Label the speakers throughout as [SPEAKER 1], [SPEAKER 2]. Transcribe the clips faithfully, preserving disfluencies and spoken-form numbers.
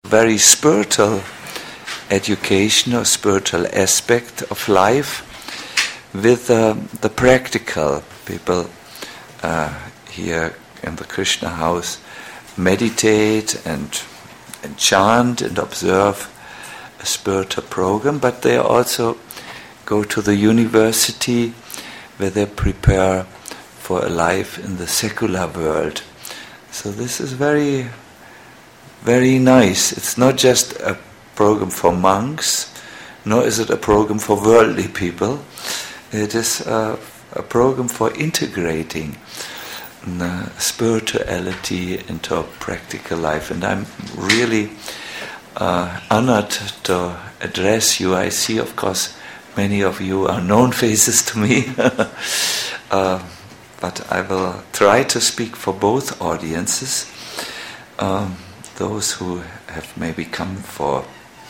[SPEAKER 1] very spiritual education or spiritual aspect of life with uh, the practical. People uh, here in the Krishna house meditate and, and chant and observe a spiritual program, but they also go to the university where they prepare for a life in the secular world. So this is very, very nice. It's not just a program for monks, nor is it a program for worldly people. It is a, a program for integrating uh, spirituality into a practical life. And I'm really uh, honored to address you. I see, of course, many of you are known faces to me. uh, But I will try to speak for both audiences. Um, those who have maybe come for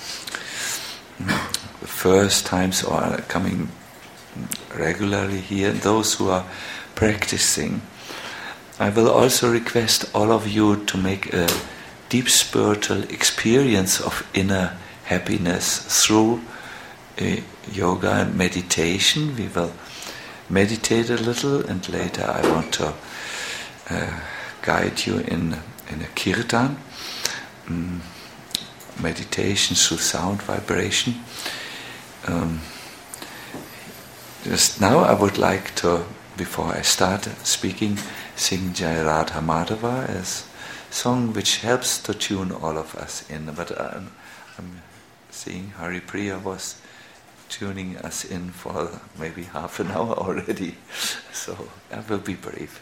[SPEAKER 1] the first times or are coming regularly here, and those who are practicing. I will also request all of you to make a deep spiritual experience of inner happiness through uh, yoga and meditation. We will meditate a little, and later I want to uh, guide you in in a kirtan, um, meditation through sound vibration. Um, just now I would like to, before I start speaking, sing Jai Radha Madhava as a song which helps to tune all of us in. But I'm, I'm seeing Hari Priya was tuning us in for maybe half an hour already, so I will be brief.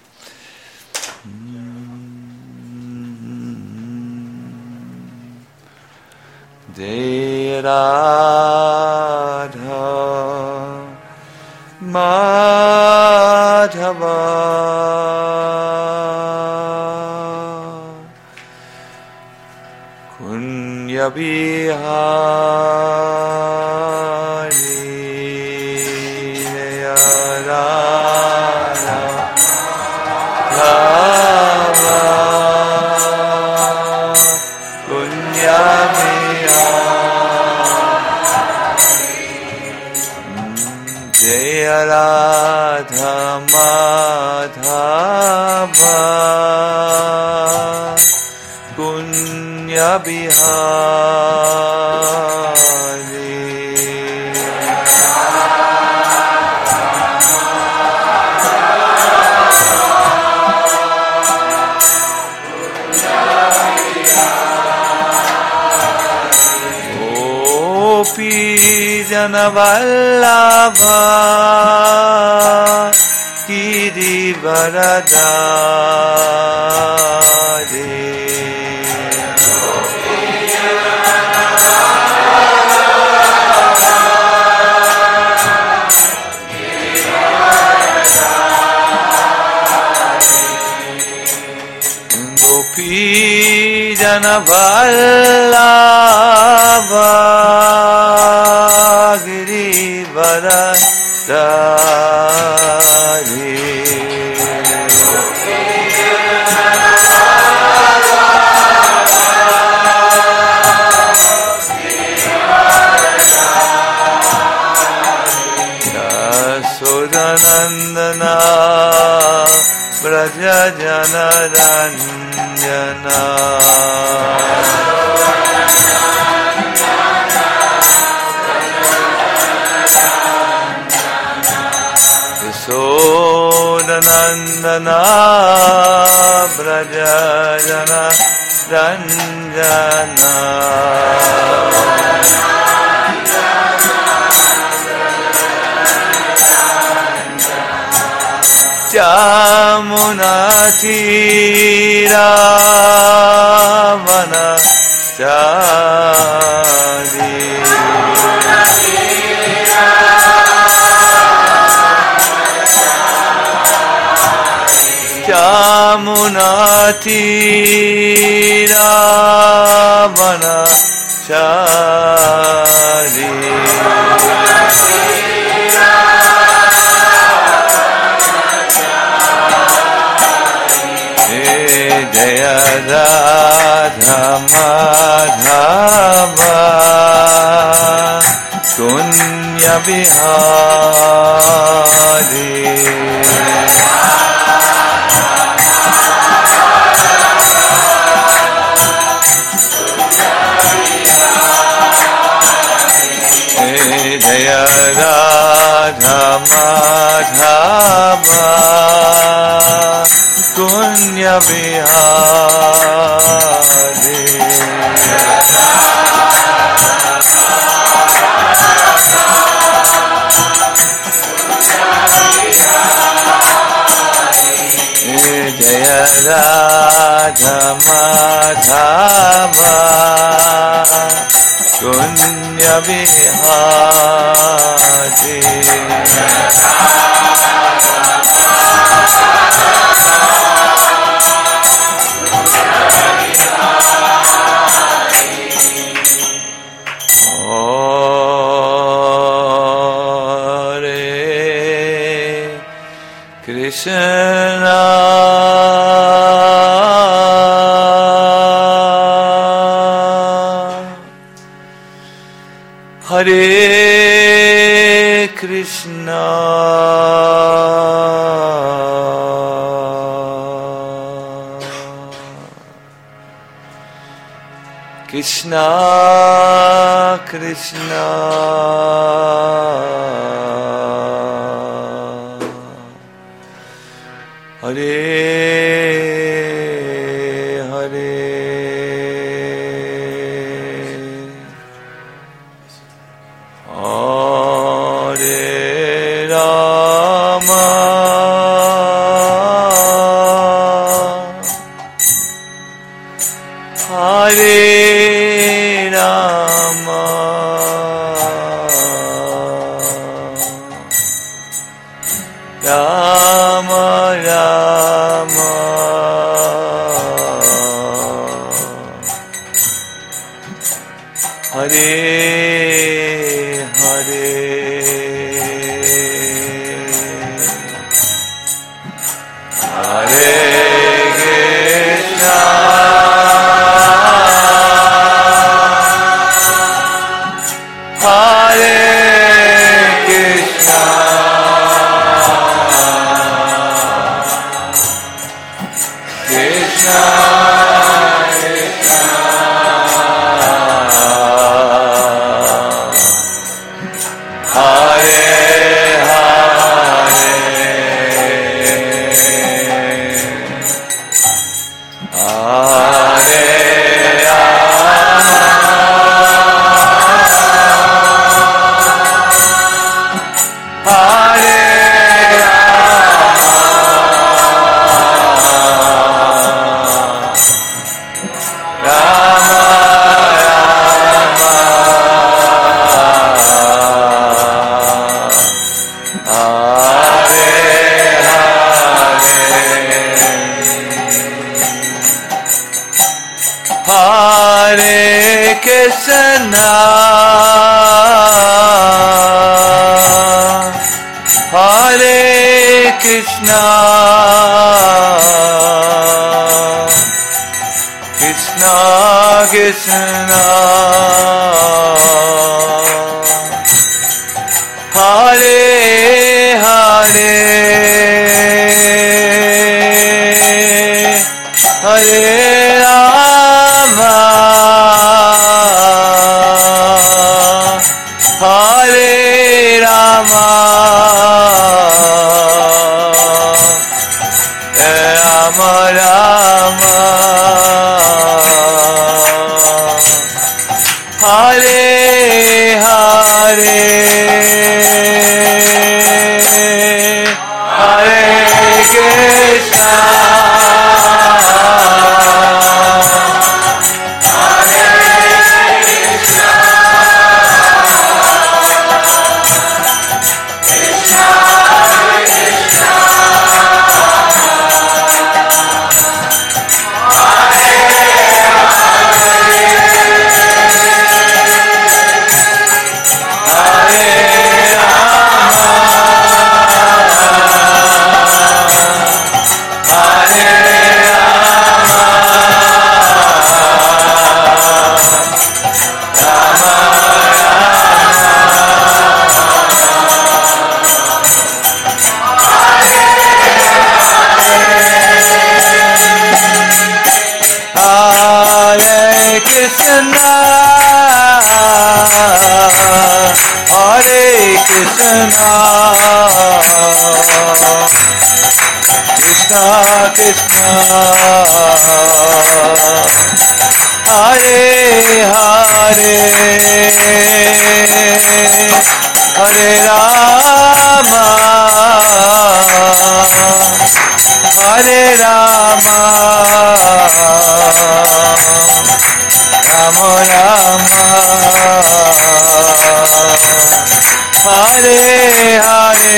[SPEAKER 1] Jai Radha Madhava Kunya Bihari Radha Madhava Kunya Bihari Gopi Jana Vallabha Girivaradari Gopi Jana Vallabha Girivaradari Yashodanandana Braja Jana Ranjana Yashodanandana Braja Jana Ranjana Jamuna Tira Vana Chari Jamuna Tira Vana Chari Jaya Radha Madhava Kunya Bihari Jaya Radha Madhava Kunya Bihari Jaya Radha Madhava Kunya Bihari Krishna Hare Krishna Krishna Krishna Hare Hare Hare Rama Hare Rama Rama Rama Hare Hare Hare Krishna Hare Krishna Krishna Hare Krishna Hare Krishna Krishna Krishna Hare Hare Hare Rama Hare Rama Rama Rama Hare Hare Hare Krishna Hare Krishna, Hare Krishna, Krishna Krishna, Hare Hare, Hare Rama, Hare Rama, Rama Rama, Hare Hare,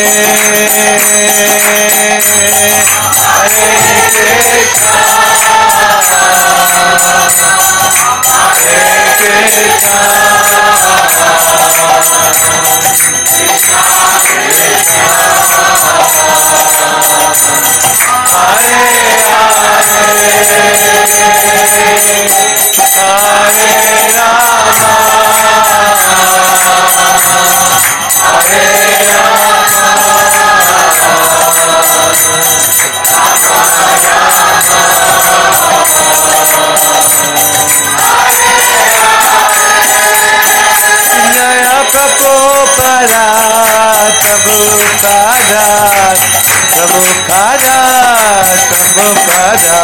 [SPEAKER 1] Hare Krishna, Hare Krishna, Krishna Krishna, Hare Hare, Hare Rama, Hare Rama, Jaya Prabhupada, Prabhupada, Prabhupada, Prabhupada.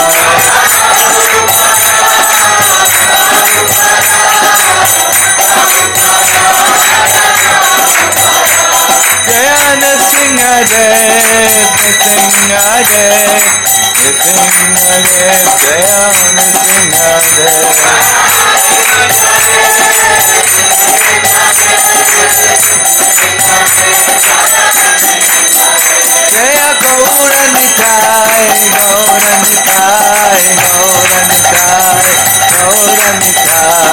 [SPEAKER 1] Jaya Nrsimhadev, Nrsimhadev, Nrsimhadev, Jaya Nrsimhadev. Jaya Gaura Nitai, Gaura Nitai, Gaura Nitai, Gaura Nitai.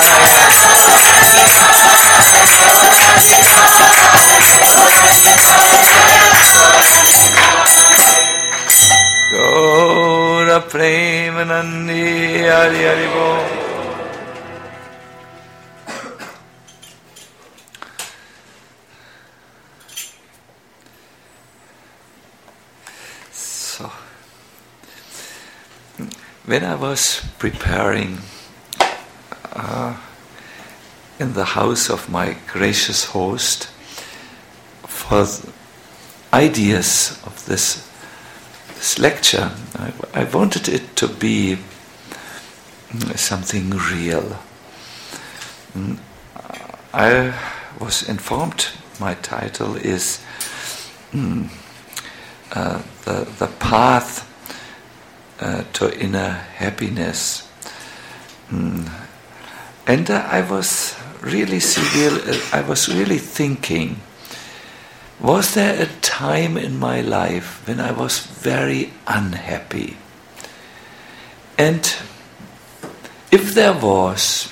[SPEAKER 1] Gaura Premanandi, Hari Hari Bol. When I was preparing uh, in the house of my gracious host for ideas of this, this lecture, I, I wanted it to be something real. I was informed my title is mm, uh, the, the Path Uh, to inner happiness, mm. and uh, I was really severe, uh, I was really thinking, was there a time in my life when I was very unhappy? And if there was,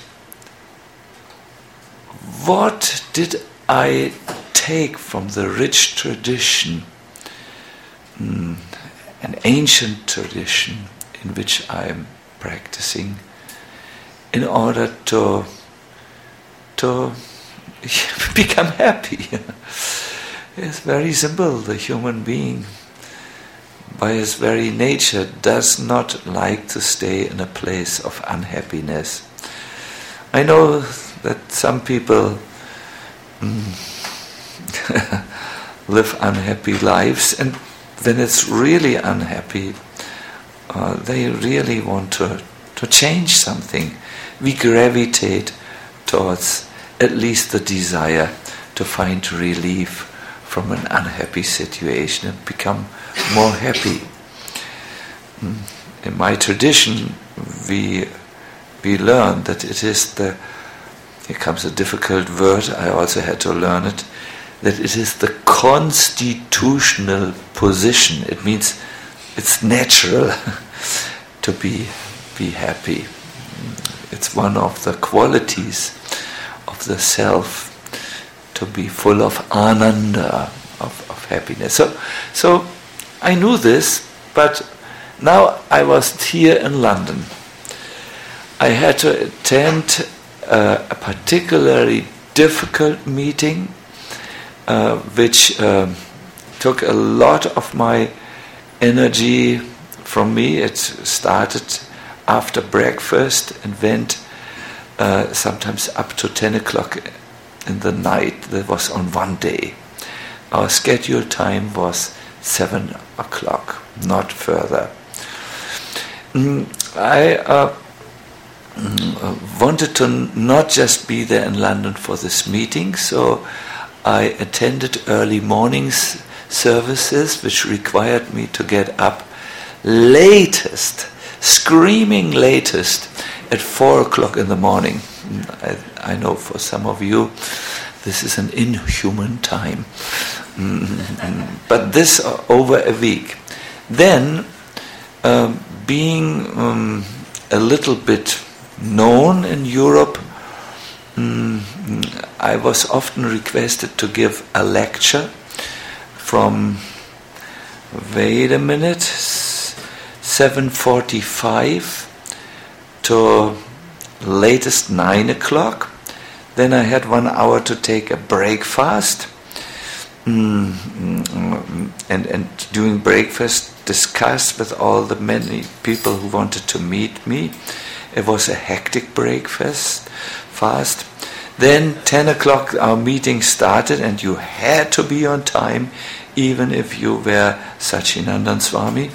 [SPEAKER 1] what did I take from the rich tradition, mm, an ancient tradition in which I am practicing, in order to to become happy? It's very simple. The human being, by his very nature, does not like to stay in a place of unhappiness. I know that some people mm, live unhappy lives, and when it's really unhappy, uh, they really want to, to change something. We gravitate towards at least the desire to find relief from an unhappy situation and become more happy. In my tradition, we we learn that it is the, here comes a difficult word, I also had to learn it, that it is the constitutional position. It means it's natural to be be happy. It's one of the qualities of the self to be full of ananda, of, of happiness. So, so I knew this, but now I was here in London. I had to attend uh, a particularly difficult meeting, Uh, which um, took a lot of my energy from me. It started after breakfast and went uh, sometimes up to ten o'clock in the night. That was on one day. Our scheduled time was seven o'clock, not further. Mm, I uh, mm, wanted to not just be there in London for this meeting, so I attended early mornings services, which required me to get up latest, screaming latest, at four o'clock in the morning. I, I know for some of you this is an inhuman time. Mm-hmm. But this uh, over a week. Then, um, being um, a little bit known in Europe, um, I was often requested to give a lecture from, wait a minute, seven forty-five to latest nine o'clock. Then I had one hour to take a breakfast, mm, and and during breakfast discuss with all the many people who wanted to meet me. It was a hectic breakfast, fast. Then ten o'clock our meeting started, and you had to be on time, even if you were Sachinandan Swami.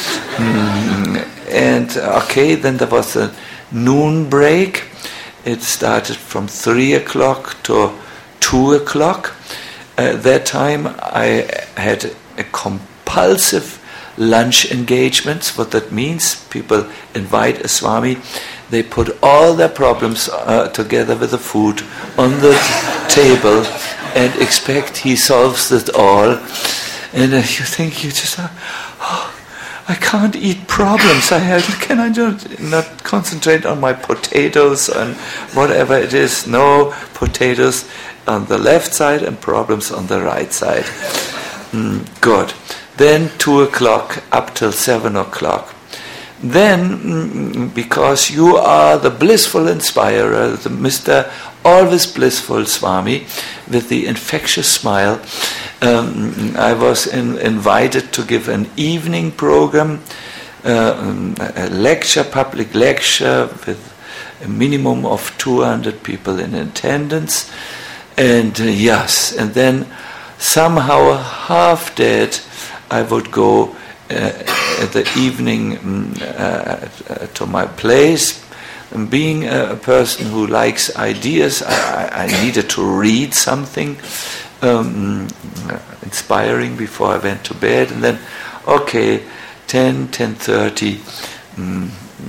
[SPEAKER 1] Mm, and okay, then there was a noon break. It started from three o'clock to two o'clock. At that time I had a compulsive lunch engagements. What that means, people invite a Swami, they put all their problems uh, together with the food on the table and expect he solves it all. And uh, you think you just, uh, oh, I can't eat problems. I have, can I just not concentrate on my potatoes and whatever it is? No, potatoes on the left side and problems on the right side. Mm, good. Then two o'clock up till seven o'clock. Then, mm, because you are the blissful inspirer, the Mister Always Blissful Swami, with the infectious smile, um, I was in, invited to give an evening program, uh, a lecture, public lecture, with a minimum of two hundred people in attendance. And uh, yes, and then somehow half dead, I would go uh, at the evening um, uh, to my place. And being a person who likes ideas, I, I needed to read something um, inspiring before I went to bed. And then, okay, ten, ten thirty, um,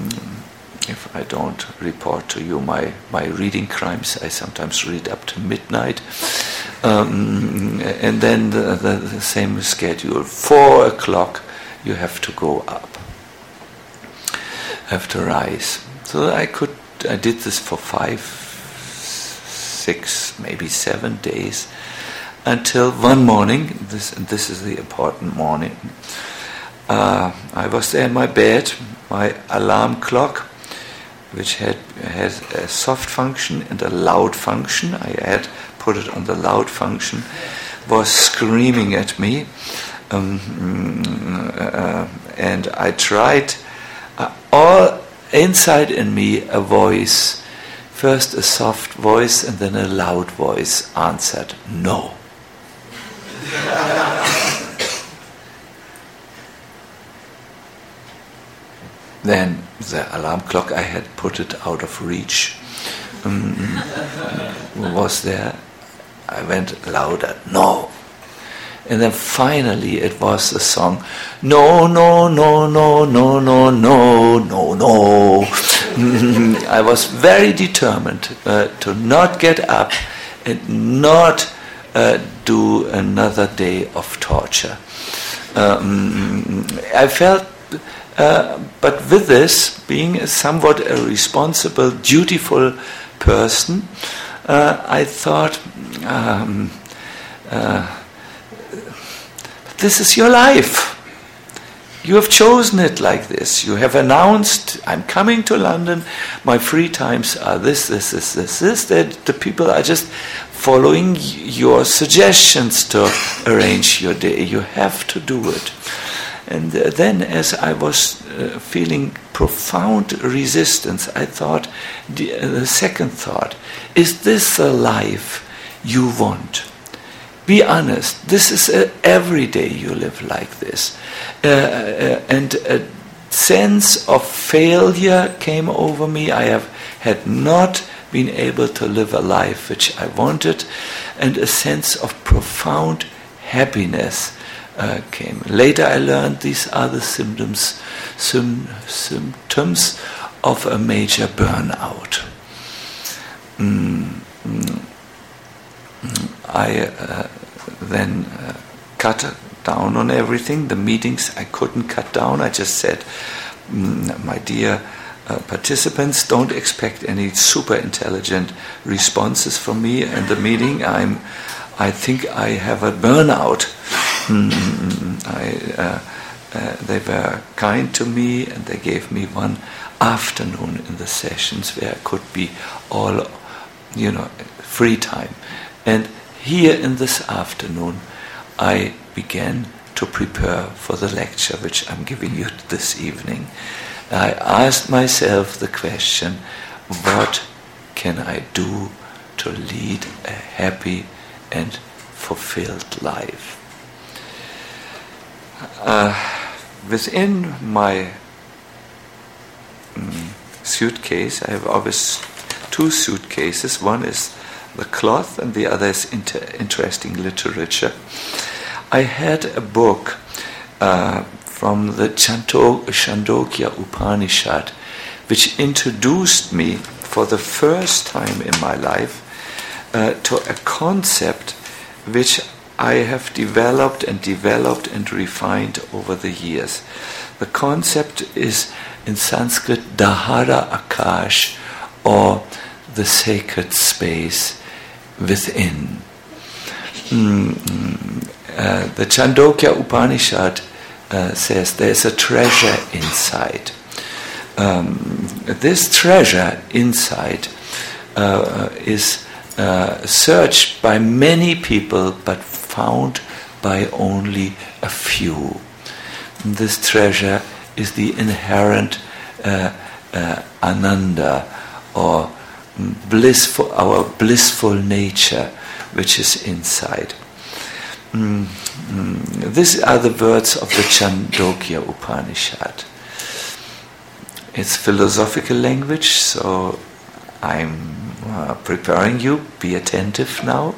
[SPEAKER 1] if I don't report to you my, my reading crimes, I sometimes read up to midnight. Um, and then the, the, the same schedule. Four o'clock, you have to go up, have to rise. So I could, I did this for five, six, maybe seven days, until one morning. This, and this is the important morning. Uh, I was there in my bed. My alarm clock, which had has a soft function and a loud function, I had put it on the loud function, was screaming at me, um, uh, and I tried uh, all. Inside in me, a voice, first a soft voice and then a loud voice answered, no. Then the alarm clock, I had put it out of reach, um, was there. I went louder, no. And then finally it was a song, no, no, no, no, no, no, no, no, no. I was very determined uh, to not get up and not uh, do another day of torture. Um, I felt, uh, but with this, being a somewhat a responsible, dutiful person, uh, I thought, um, uh, this is your life. You have chosen it like this. You have announced, I'm coming to London, my free times are this, this, this, this, this. That the people are just following your suggestions to arrange your day. You have to do it. And uh, then as I was uh, feeling profound resistance, I thought, the, uh, the second thought, is this the life you want? Be honest, this is uh, every day you live like this. Uh, uh, and a sense of failure came over me. I have had not been able to live a life which I wanted, and a sense of profound happiness uh, came. Later I learned these are the symptoms, sim- symptoms of a major burnout. Mm, mm, I uh, then uh, cut down on everything. The meetings I couldn't cut down. I just said, mm, my dear uh, participants, don't expect any super intelligent responses from me in the meeting. I'm, I think I have a burnout. Mm, I, uh, uh, they were kind to me, and they gave me one afternoon in the sessions where I could be all, you know, free time. And here in this afternoon, I began to prepare for the lecture which I'm giving you this evening. I asked myself the question, what can I do to lead a happy and fulfilled life? Uh, within my um, suitcase, I have always two suitcases. One is the cloth, and the other is inter- interesting literature. I had a book uh, from the Chanto- Chandogya Upanishad, which introduced me for the first time in my life uh, to a concept which I have developed and developed and refined over the years. The concept is in Sanskrit Dahara Akash, or the sacred space within. Mm, uh, the Chandogya Upanishad uh, says there's a treasure inside. Um, this treasure inside uh, is uh, searched by many people, but found by only a few. This treasure is the inherent uh, uh, ananda, or blissful, our blissful nature, which is inside. Mm, mm, these are the words of the Chandogya Upanishad. It's philosophical language, so I'm uh, preparing you. Be attentive now.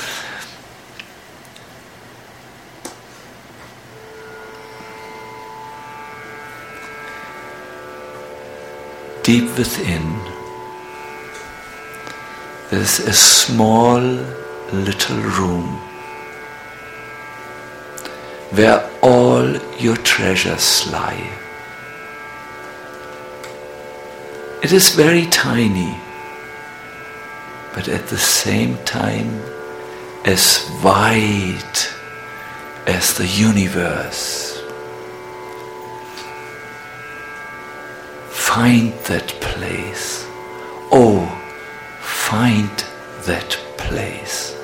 [SPEAKER 1] Deep within, there's a small little room where all your treasures lie. It is very tiny, but at the same time as wide as the universe. Find that place. Oh, find that place.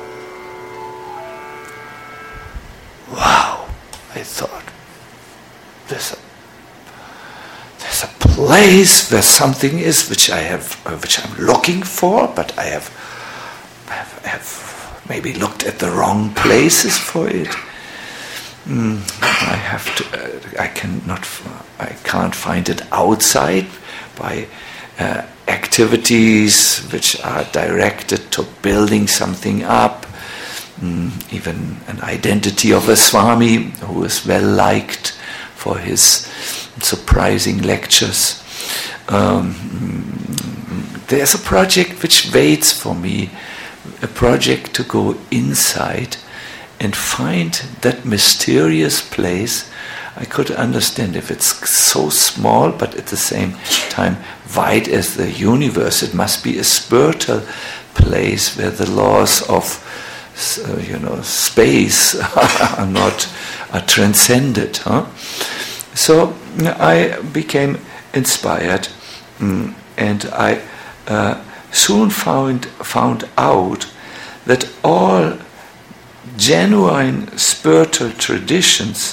[SPEAKER 1] Wow, I thought, there's a, there's a place where something is which I have, uh, which I'm looking for, but I have, I have, I have maybe looked at the wrong places for it. Mm, I have to. Uh, I cannot. I can't find it outside by uh, activities which are directed to building something up. Mm, even an identity of a Swami who is well liked for his surprising lectures. Um, there's a project which waits for me. A project to go inside and find that mysterious place. I could understand if it's so small, but at the same time wide as the universe. It must be a spiritual place where the laws of, uh, you know, space are not are transcended. Huh? So I became inspired, mm, and I uh, soon found found out that all genuine spiritual traditions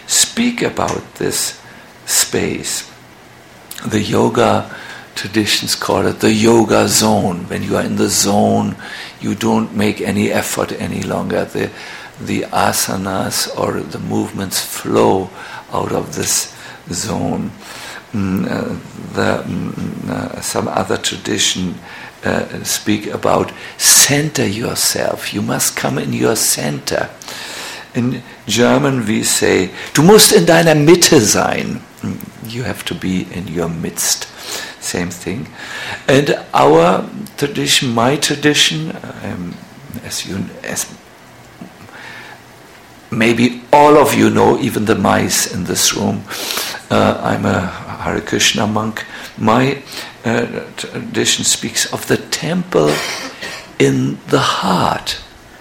[SPEAKER 1] speak about this space. The yoga traditions call it the yoga zone. When you are in the zone, you don't make any effort any longer. The, the asanas or the movements flow out of this zone. Mm, uh, the, mm, uh, some other tradition uh, speak about center yourself. You must come in your center. In German we say, du musst in deiner Mitte sein. You have to be in your midst. Same thing. And our tradition, my tradition, um, as you, as maybe all of you know, even the mice in this room, uh, I'm a Hare Krishna monk. My uh, tradition speaks of the temple in the heart.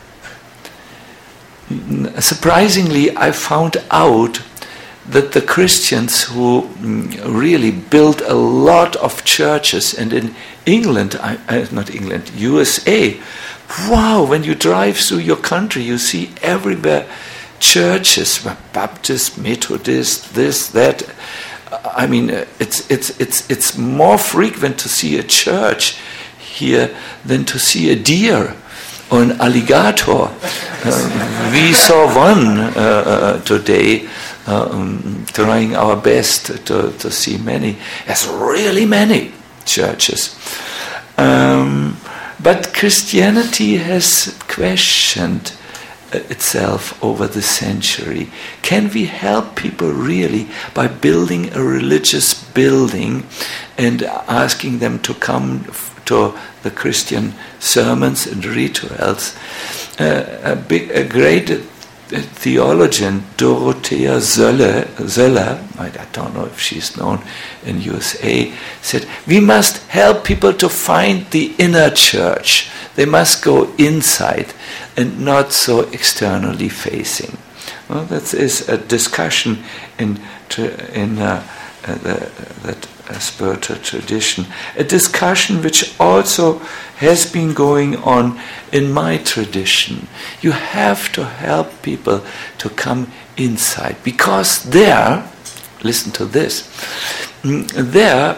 [SPEAKER 1] Surprisingly, I found out that the Christians who really built a lot of churches, and in England, I, uh, not England, U S A, wow, when you drive through your country, you see everywhere churches, Baptist, Methodist, this, that. I mean, it's it's it's it's more frequent to see a church here than to see a deer or an alligator. Uh, we saw one uh, uh, today, uh, um, trying our best to, to see many. There's really many churches. Um, but Christianity has questioned itself over the century. Can we help people really by building a religious building and asking them to come to the Christian sermons and rituals? Uh, a, big, a great theologian, Dorothea Söller, Söller, I don't know if she's known in U S A, said, we must help people to find the inner church. They must go inside and not so externally facing. Well, that is a discussion in in uh, uh, the, that uh, spiritual tradition, a discussion which also has been going on in my tradition. You have to help people to come inside, because there, listen to this, there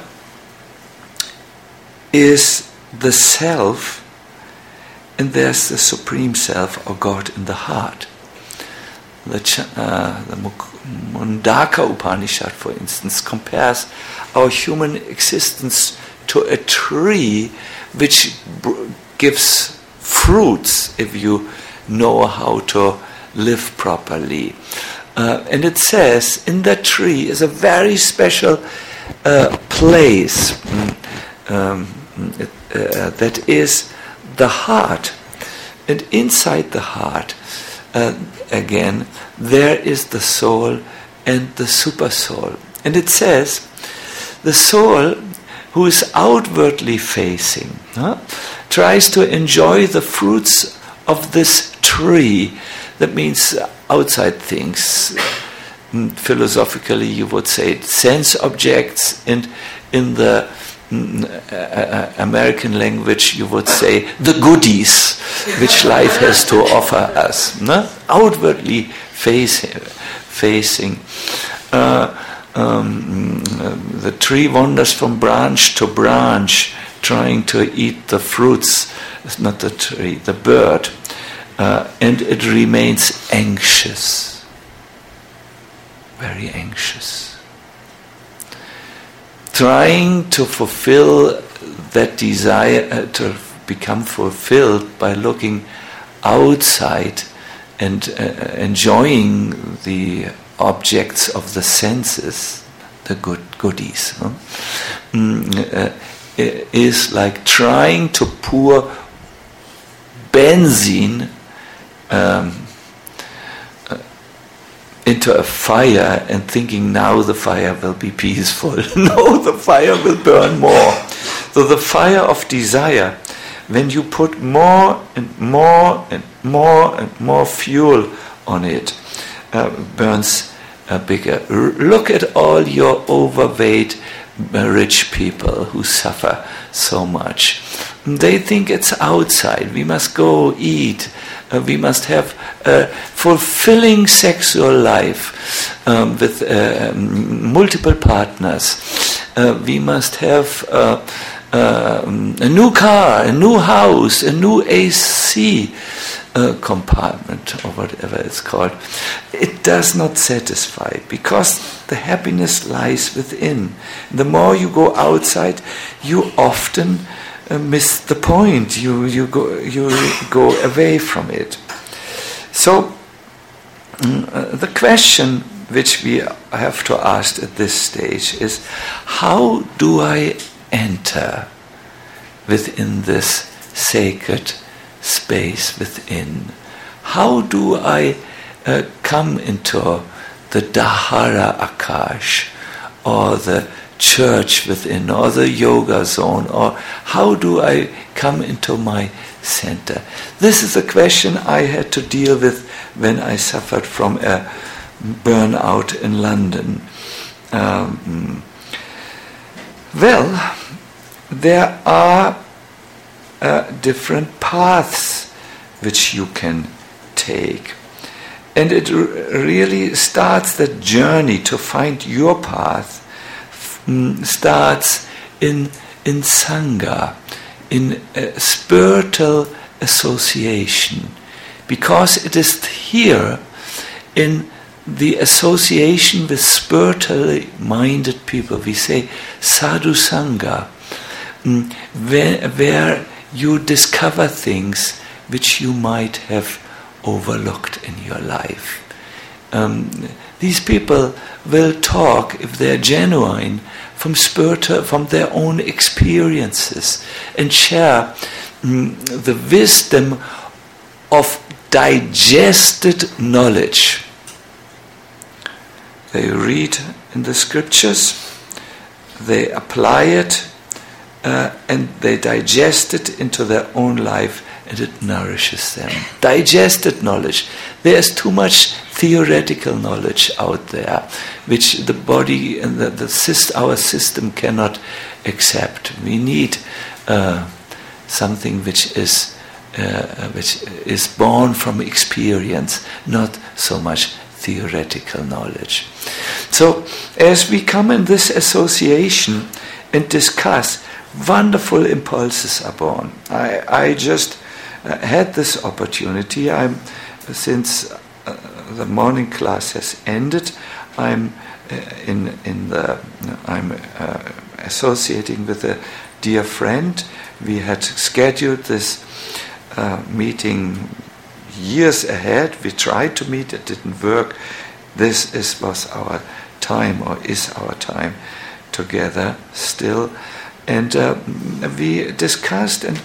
[SPEAKER 1] is the self, and there's the Supreme Self, or God, in the heart. The, uh, the Mundaka Upanishad, for instance, compares our human existence to a tree which b- gives fruits if you know how to live properly. Uh, and it says, in that tree is a very special uh, place um, it, uh, that is the heart. And inside the heart, uh, again, there is the soul and the super soul. And it says, the soul who is outwardly facing huh, tries to enjoy the fruits of this tree. That means outside things. Philosophically, you would say sense objects, and in the Uh, American language, you would say the goodies which life has to offer us. No? Outwardly face, facing. Uh, um, the tree wanders from branch to branch, trying to eat the fruits. It's not the tree, the bird. Uh, and it remains anxious. Very anxious. Trying to fulfill that desire, uh, to become fulfilled by looking outside and uh, enjoying the objects of the senses, the good goodies, huh? mm, uh, is like trying to pour benzene um, into a fire and thinking now the fire will be peaceful. No, the fire will burn more. So the fire of desire, when you put more and more and more and more fuel on it, uh, burns uh, bigger. R- look at all your overweight uh, rich people who suffer so much. they think it's outside. We must go eat. Uh, we must have a fulfilling sexual life um, with uh, multiple partners. Uh, we must have uh, uh, a new car, a new house, a new A C uh, compartment, or whatever it's called. It does not satisfy, because the happiness lies within. The more you go outside, you often uh, miss the point. You you go you go away from it. So uh, the question which we have to ask at this stage is, how do I enter within this sacred space within? How do I uh, come into the Dahara Akash, or the church within, or the yoga zone, or how do I come into my center? This is a question I had to deal with when I suffered from a burnout in London. Um, well, there are uh, different paths which you can take. And it r- really starts, that journey to find your path f- starts in, in Sangha, in a spiritual association. Because it is here, in the association with spiritually minded people, we say sadhu sangha, mm, where, where you discover things which you might have overlooked in your life. Um, these people will talk, if they're genuine, from spiritual, from their own experiences, and share mm, the wisdom of digested knowledge. They read in the scriptures, they apply it, uh, and they digest it into their own life, and it nourishes them. Digested knowledge. There's too much theoretical knowledge out there, which the body and the, the syst- our system cannot accept. We need uh, something which is uh, which is born from experience, not so much theoretical knowledge. So, as we come in this association and discuss, wonderful impulses are born. I, I just uh, had this opportunity. I'm since uh, the morning class has ended. I'm uh, in in the. I'm uh, associating with a dear friend. We had scheduled this uh, meeting years ahead. We tried to meet, it didn't work. This is was our time, or is our time together still. And uh, we discussed, and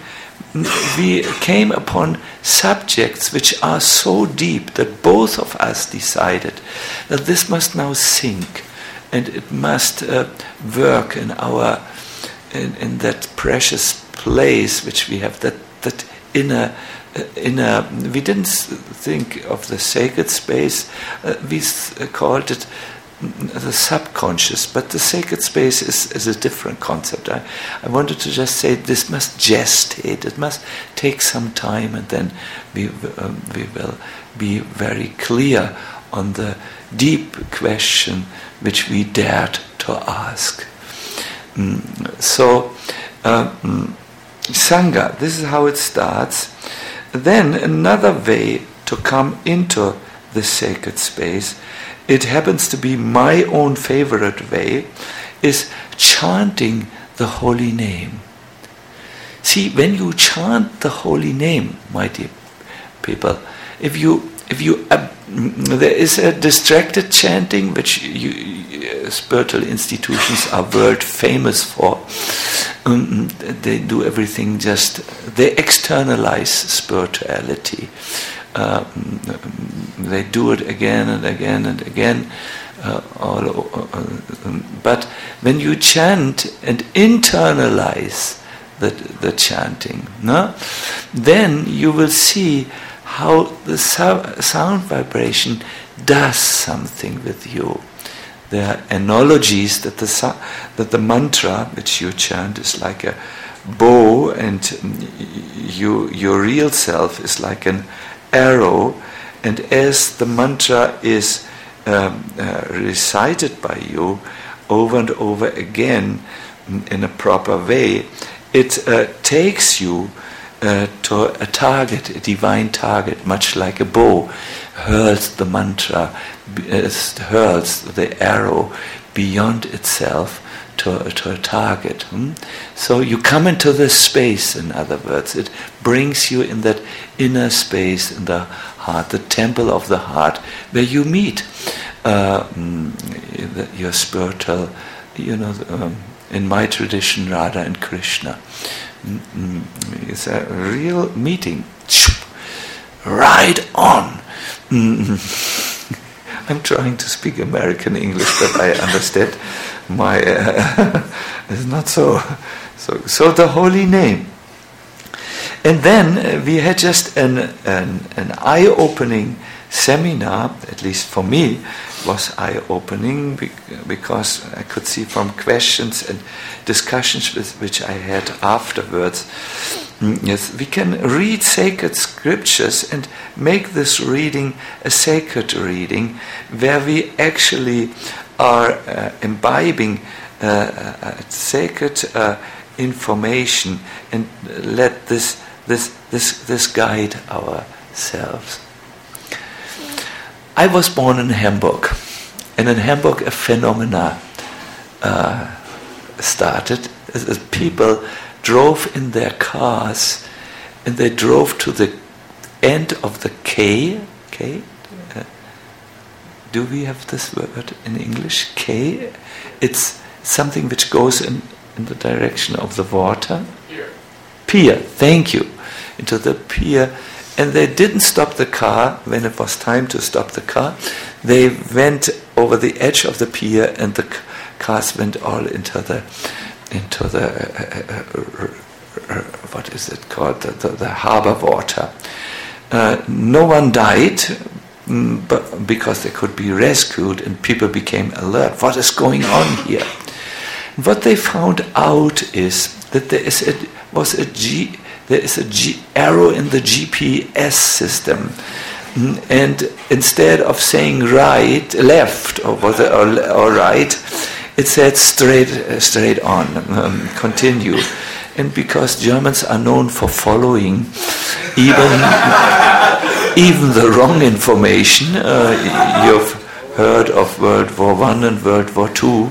[SPEAKER 1] we came upon subjects which are so deep that both of us decided that this must now sink, and it must uh, work in our in, in that precious place which we have, that that inner in a, we didn't think of the sacred space, uh, we called it the subconscious, but the sacred space is, is a different concept. I, I wanted to just say this must gestate, it must take some time, and then we, um, we will be very clear on the deep question which we dared to ask. Mm, so, uh, mm, Sangha, this is how it starts. Then another way to come into the sacred space, it happens to be my own favorite way, is chanting the holy name. See, when you chant the holy name, my dear people, if you if you uh, there is a distracted chanting which you, uh, spiritual institutions are world famous for. Um, they do everything just, they externalize spirituality. Uh, they do it again and again and again. Uh, all, uh, but when you chant and internalize the, the chanting, no? Then you will see how the so- sound vibration does something with you. There are analogies that the that the mantra which you chant is like a bow, and you, your real self is like an arrow, and as the mantra is um, uh, recited by you over and over again in a proper way, it uh, takes you uh, to a target, a divine target, much like a bow hurls the mantra, uh, hurls the arrow beyond itself to, to a target. Hmm? So you come into this space, in other words. It brings you in that inner space in the heart, the temple of the heart, where you meet uh, mm, your spiritual, you know, um, in my tradition, Radha and Krishna. Mm, it's a real meeting. Right on. Mm. I'm trying to speak American English, but I understand my uh, is not so, so. So the holy name, and then uh, we had just an an, an eye-opening seminar. At least for me, was eye-opening because I could see from questions and discussions with, which I had afterwards. Yes, we can read sacred scriptures and make this reading a sacred reading, where we actually are uh, imbibing uh, uh, sacred uh, information, and let this this this this guide ourselves. I was born in Hamburg, and in Hamburg a phenomena uh, started. As people drove in their cars, and they drove to the end of the K. K. Uh, do we have this word in English? K. It's something which goes in, in the direction of the water. Pier. Pier. Thank you. Into the pier. And they didn't stop the car when it was time to stop the car. They went over the edge of the pier, and the c- cars went all into the into the uh, uh, uh, what is it called? The, the, the harbor water. Uh, no one died, mm, but because they could be rescued, and people became alert. What is going on here? What they found out is that there is a, was a G. There is a G, arrow in the G P S system, and instead of saying right, left, or was it, or, or right, it said straight, uh, straight on, um, continue. And because Germans are known for following even even the wrong information, uh, you've heard of World War One and World War Two.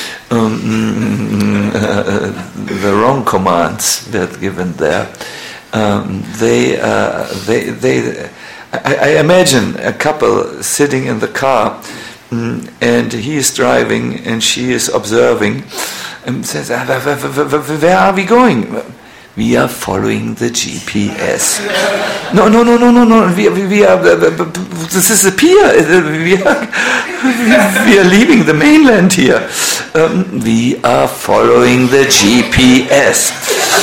[SPEAKER 1] Um, uh, the wrong commands were given there. Um, they, uh, they, they. I, I imagine a couple sitting in the car, um, and he is driving, and she is observing, and says, "Where are we going?" "We are following the G P S." No, no, no, no, no, no. We, we, we are. This is a pier. We are, we are leaving the mainland here. Um, we are following the G P S.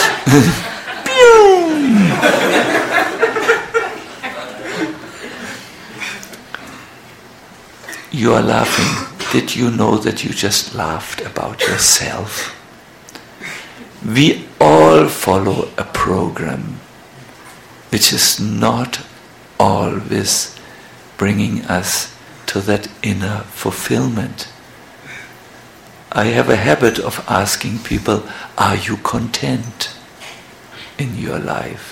[SPEAKER 1] You are laughing. Did you know that you just laughed about yourself? We all follow a program which is not always bringing us to that inner fulfillment. I have a habit of asking people, are you content in your life?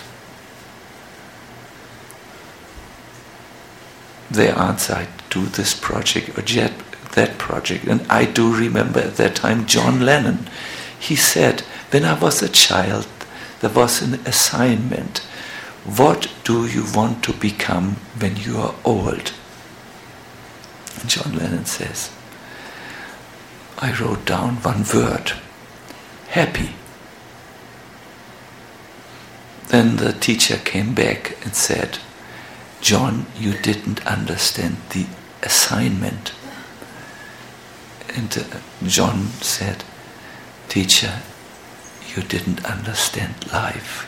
[SPEAKER 1] They answer, I do this project or that project. And I do remember at that time John Lennon, he said, when I was a child, there was an assignment. What do you want to become when you are old? And John Lennon says, I wrote down one word, happy. Then the teacher came back and said, John, you didn't understand the assignment. And uh, John said, teacher, you didn't understand life.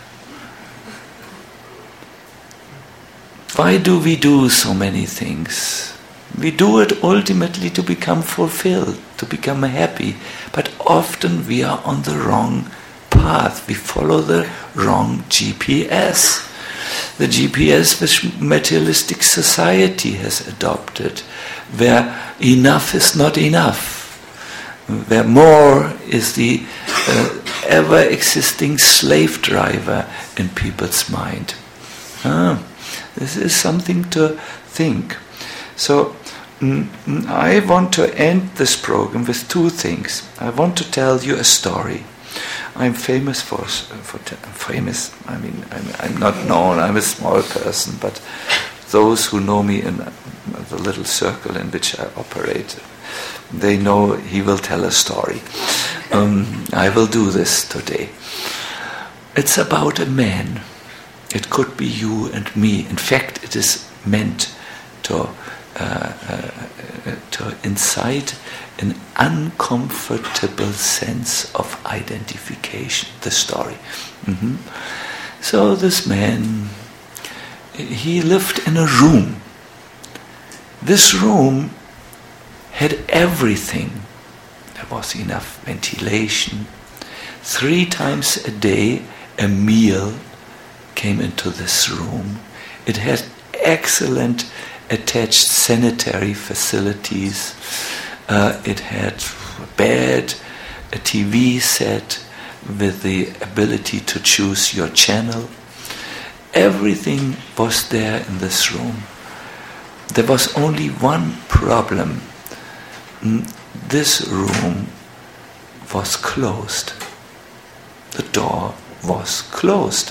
[SPEAKER 1] Why do we do so many things? We do it ultimately to become fulfilled, to become happy, but often we are on the wrong path. We follow the wrong G P S. The G P S which materialistic society has adopted, where enough is not enough, where more is the uh, ever-existing slave driver in people's mind. Ah, this is something to think. So, mm, I want to end this program with two things. I want to tell you a story. I'm famous for, for te- famous, I mean, I'm, I'm not known, I'm a small person, but those who know me in the little circle in which I operate, they know he will tell a story. Um, I will do this today. It's about a man. It could be you and me. In fact, it is meant to, uh, uh, to incite an uncomfortable sense of identification, the story. Mm-hmm. So this man, he lived in a room. This room had everything. There was enough ventilation. Three times a day, a meal came into this room. It had excellent attached sanitary facilities. Uh, it had a bed, a T V set with the ability to choose your channel. Everything was there in this room. There was only one problem. This room was closed. The door was closed.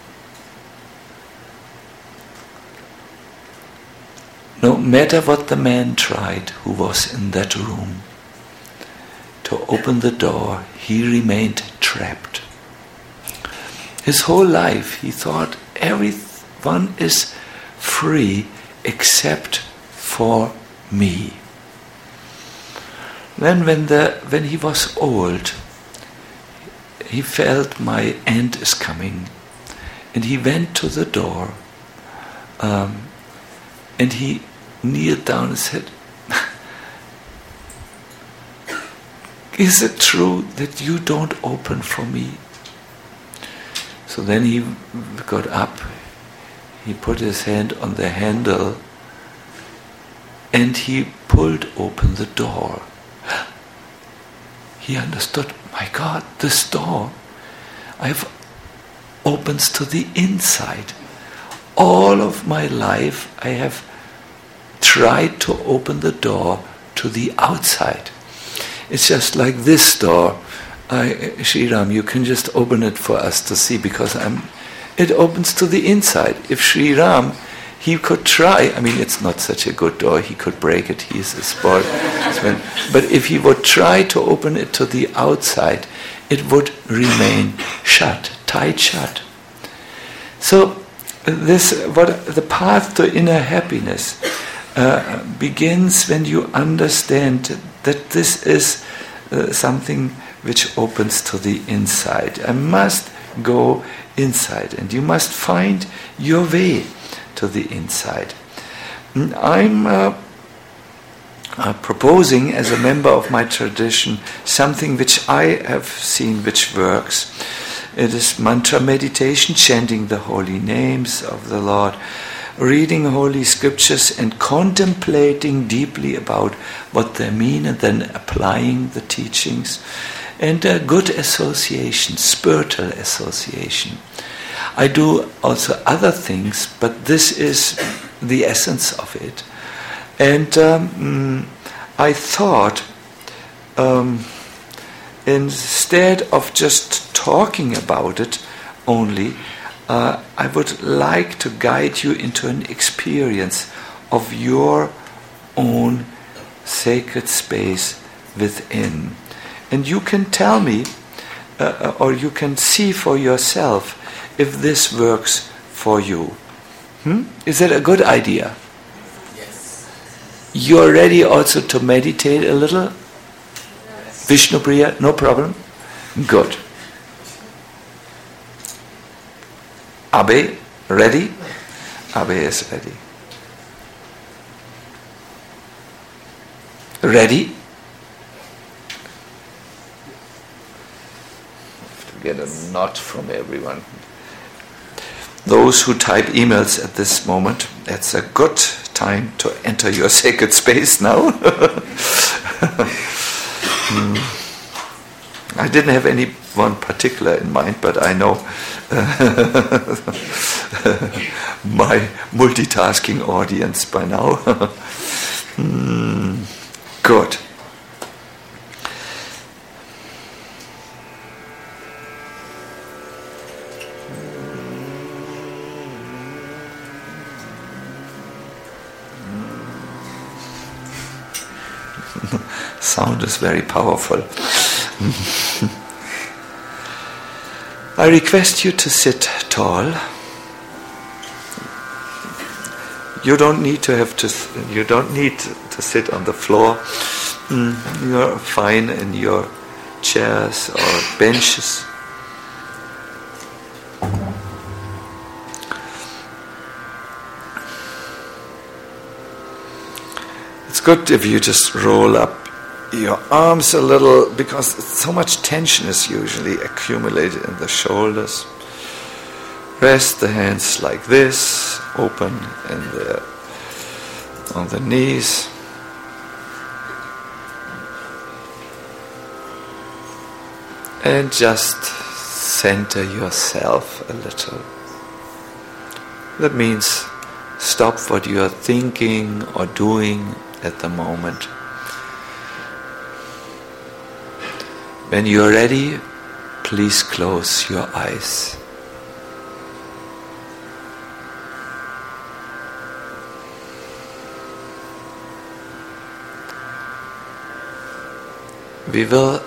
[SPEAKER 1] No matter what the man tried who was in that room to open the door, he remained trapped. His whole life he thought everyone is free except for me. Then when the when he was old, he felt my end is coming, and he went to the door um, and he kneeled down and said, "Is it true that you don't open for me?" So then he got up, he put his hand on the handle, and he pulled open the door. He understood, my God, this door I have opens to the inside. All of my life I have tried to open the door to the outside. It's just like this door. I, Sri Ram, you can just open it for us to see, because I'm, it opens to the inside. If Sri Ram, he could try, I mean, it's not such a good door, he could break it, he's a sportsman, but if he would try to open it to the outside, it would remain shut, tight shut. So, this, what the path to inner happiness uh, begins when you understand that this is uh, something which opens to the inside. I must go inside, and you must find your way to the inside. I'm uh, uh, proposing, as a member of my tradition, something which I have seen which works. It is mantra meditation, chanting the holy names of the Lord, reading holy scriptures and contemplating deeply about what they mean, and then applying the teachings, and a good association, spiritual association. I do also other things, but this is the essence of it. And um, I thought, um, instead of just talking about it only, uh, I would like to guide you into an experience of your own sacred space within. And you can tell me, uh, or you can see for yourself, if this works for you. Hmm? Is that a good idea?
[SPEAKER 2] Yes.
[SPEAKER 1] You're ready also to meditate a little? Yes. Vishnu Priya, no problem? Good. Abe, ready? Abe is ready. Ready? get a nod from everyone. Those who type emails at this moment, it's a good time to enter your sacred space now. mm. I didn't have anyone particular in mind, but I know uh, my multitasking audience by now. mm. Good. Sound is very powerful. I request you to sit tall. You don't need to have to. You don't need to sit on the floor. You're fine in your chairs or benches. It's good if you just roll up your arms a little, because so much tension is usually accumulated in the shoulders. Rest the hands like this, open in the, on the knees. And just center yourself a little. That means stop what you are thinking or doing at the moment. When you are ready, please close your eyes. We will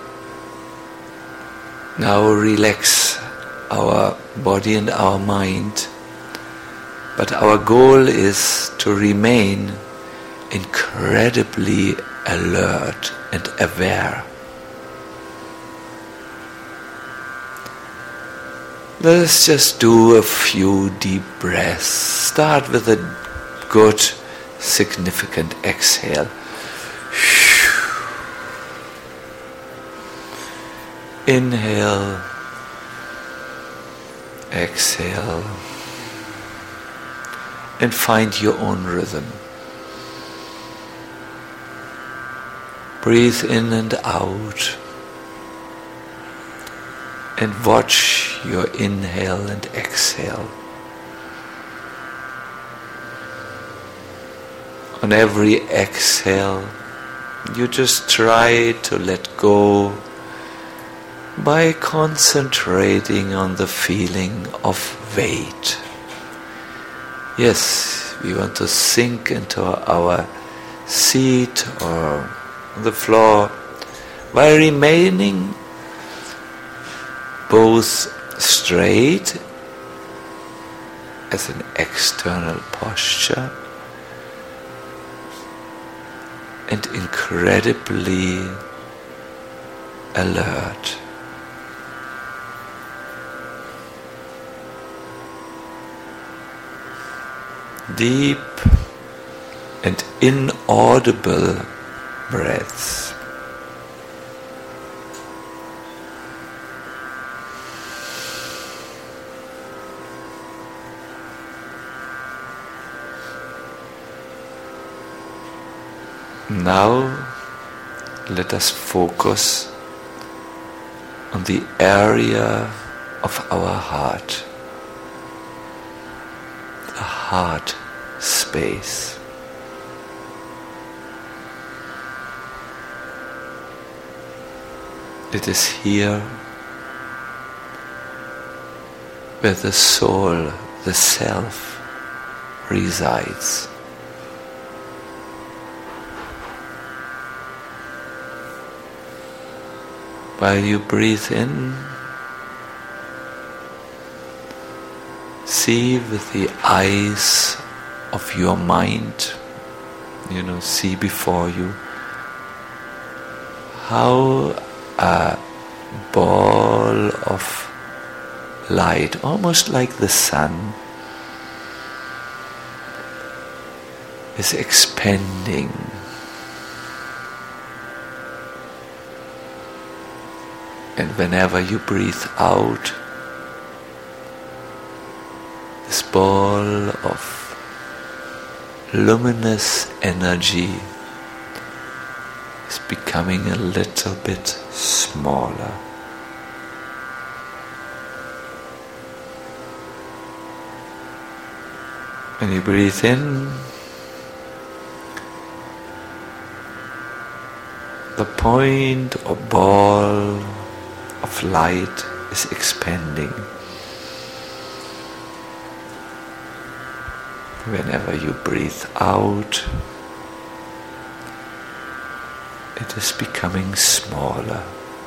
[SPEAKER 1] now relax our body and our mind, but our goal is to remain incredibly alert and aware. Let's just do a few deep breaths. Start with a good, significant exhale. Inhale, exhale, and find your own rhythm. Breathe in and out, and watch your inhale and exhale. On every exhale, you just try to let go by concentrating on the feeling of weight. Yes, we want to sink into our seat or on the floor while remaining both straight as an external posture and incredibly alert. Deep and inaudible breaths. Now, let us focus on the area of our heart, the heart space. It is here where the soul, the self, resides. While you breathe in, see with the eyes of your mind, you know, see before you how a ball of light, almost like the sun, is expanding. And whenever you breathe out, this ball of luminous energy is becoming a little bit smaller. When you breathe in, the point or ball of light is expanding. Whenever you breathe out, it is becoming smaller.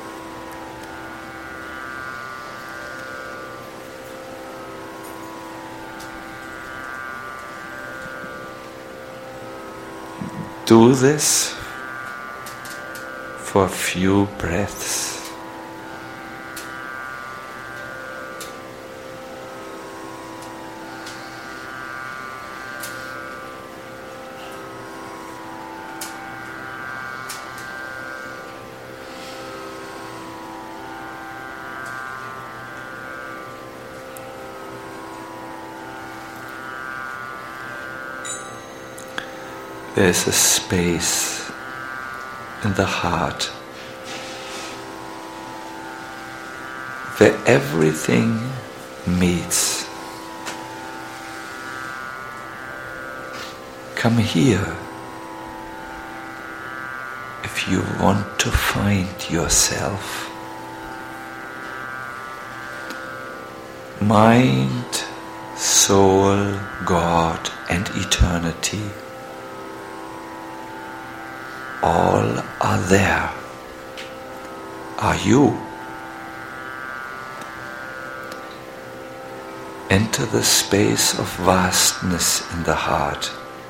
[SPEAKER 1] Do this for a few breaths. There is a space in the heart where everything meets. Come here if you want to find yourself. Mind, soul, God, and eternity. All are there. Are you? Enter the space of vastness in the heart.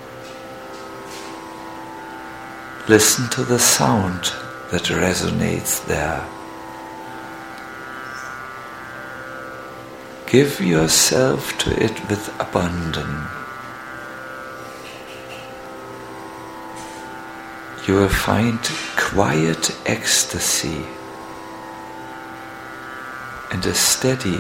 [SPEAKER 1] Listen to the sound that resonates there. Give yourself to it with abandon. You will find quiet ecstasy and a steady,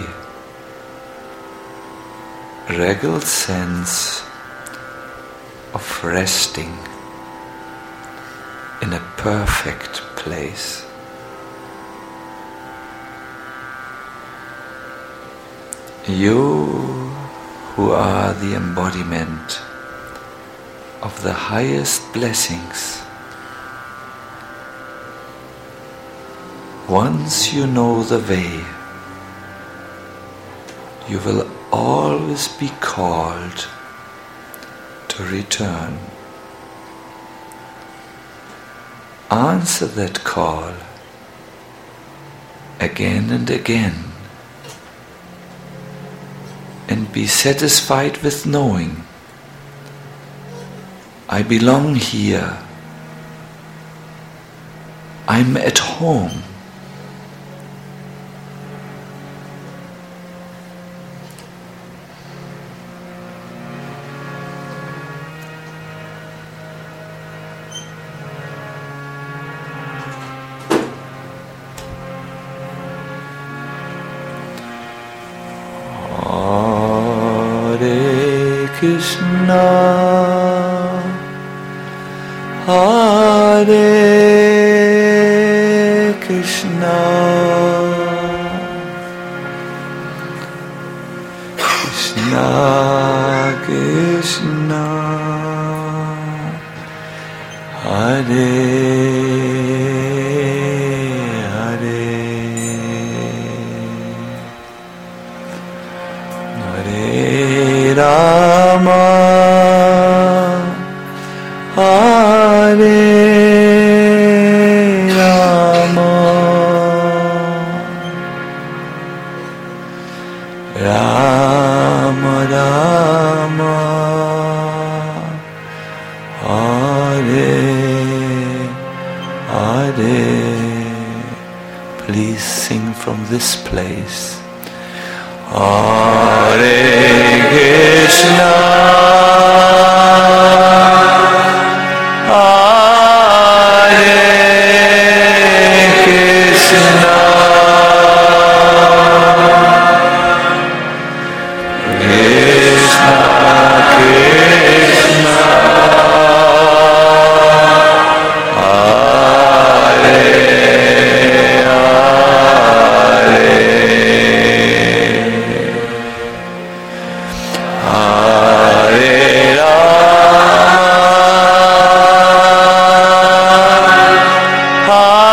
[SPEAKER 1] regal sense of resting in a perfect place. You who are the embodiment of the highest blessings, once you know the way, you will always be called to return. Answer that call again and again, and be satisfied with knowing, I belong here. I'm at home.
[SPEAKER 2] Krishna, Hare Krishna, Krishna Krishna, Hare Hare, Hare Rama, Hare Rama, Rama Rama, Hare Hare. Please sing from this place. Hare Krishna, Hare Krishna, Hare Rama,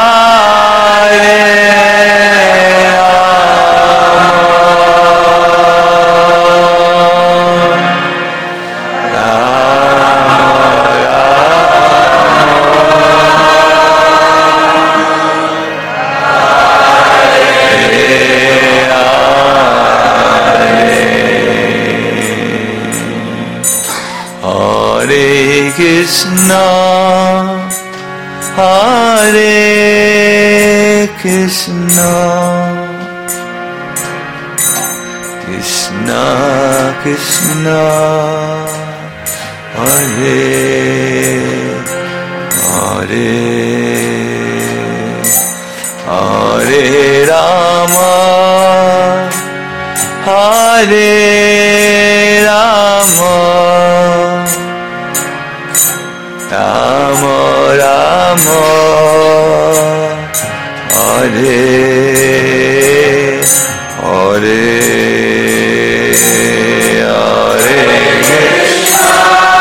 [SPEAKER 2] Hare Krishna, Hare Krishna, Krishna Krishna, Hare Hare, Hare Rama, Hare Rama, Rama Rama, Hare Hare, Hare Krishna,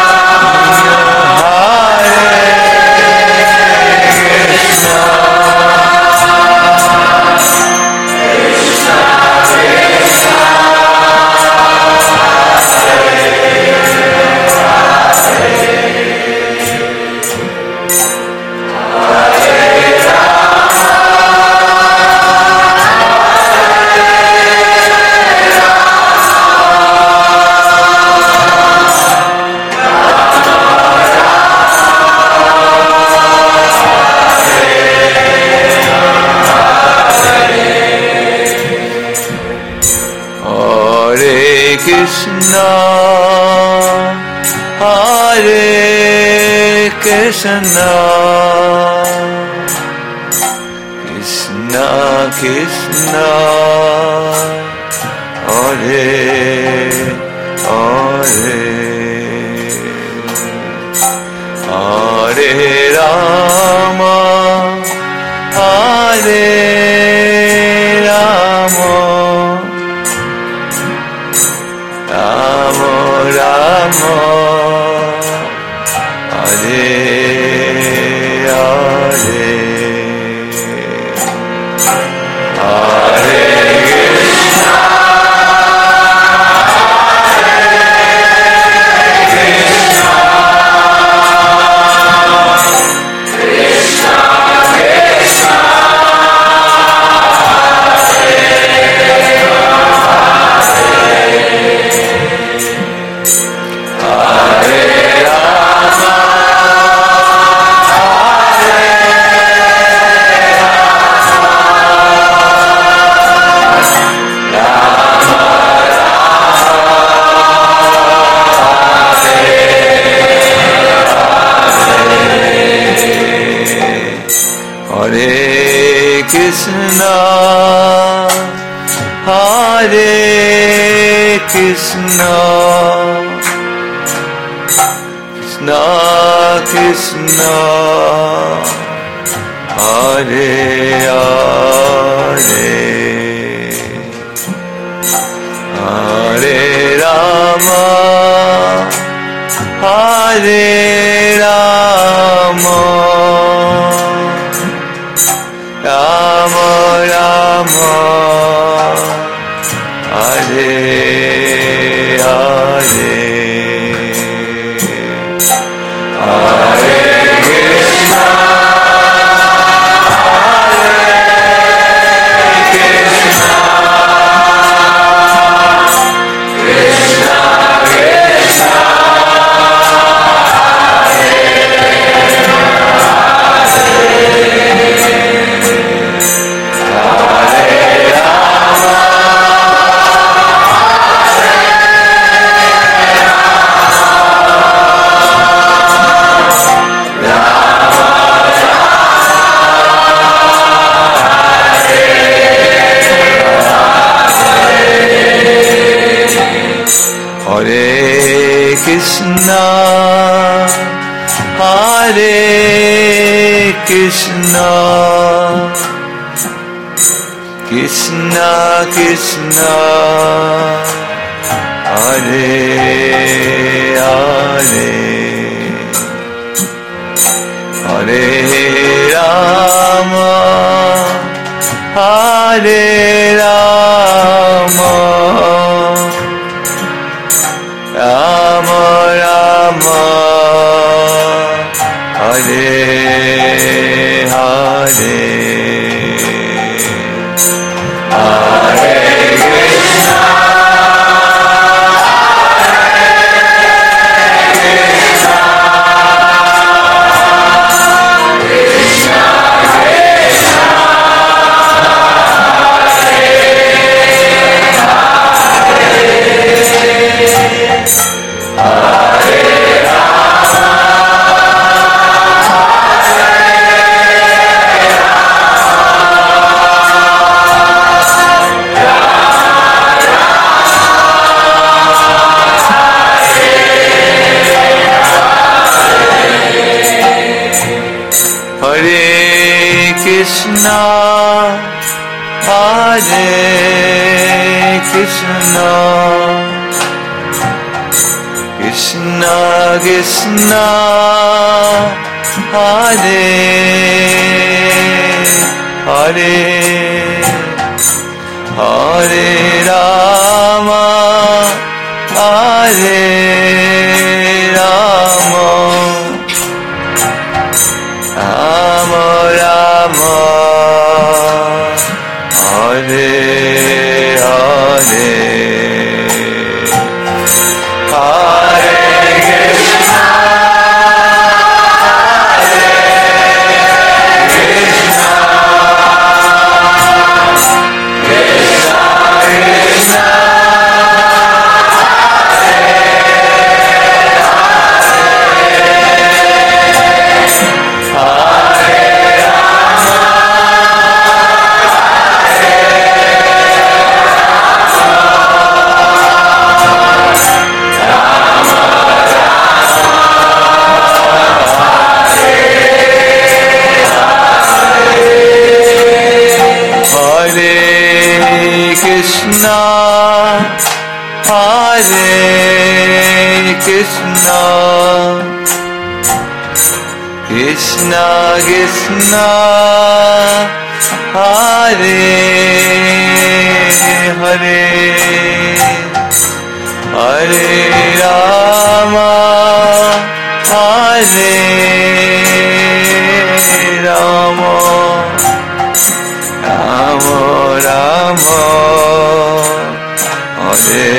[SPEAKER 2] Hare Krishna, Krishna Krishna, Krishna, Hare Krishna, Krishna Krishna, Hare Hare, Hare Rama, Hare Rama, Rama Rama, Hare Hare, Hare Krishna, Krishna Krishna, Hare Krishna, Hare Krishna, Krishna Krishna, Hare Hare, Hare Rama, Hare Rama, Rama Rama, Hare Hare, Hare Krishna, Hare Krishna, Krishna Krishna, Hare Krishna, Hare Krishna, Krishna Krishna, Hare Hare Hare Rama Hare Rama Rama Rama Hare Hare Hare Krishna Krishna, Hare Krishna, Krishna Krishna, Hare Hare, Hare Rama, Hare Rama, Rama Rama, Hare Hare, Hare Krishna, Hare Krishna, Krishna Krishna, Krishna, Hare Krishna, Krishna Krishna, Hare Hare, Hare Rama, Hare Rama, Rama Rama, Hare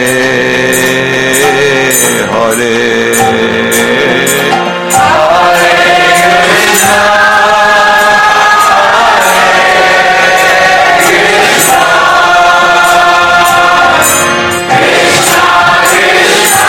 [SPEAKER 2] Hare, Hare Krishna, Hare Krishna, Krishna Krishna,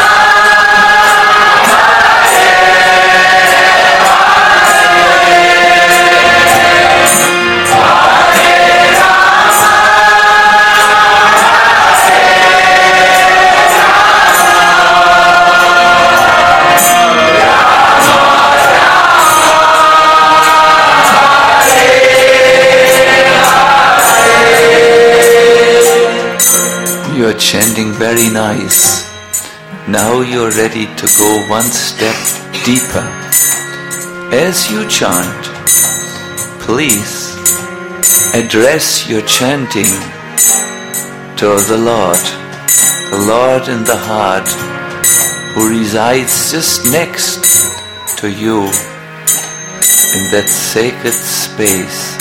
[SPEAKER 2] you're chanting very nice. Now you're ready to go one step deeper. As you chant, please address your chanting to the Lord, the Lord in the heart, who resides just next to you in that sacred space.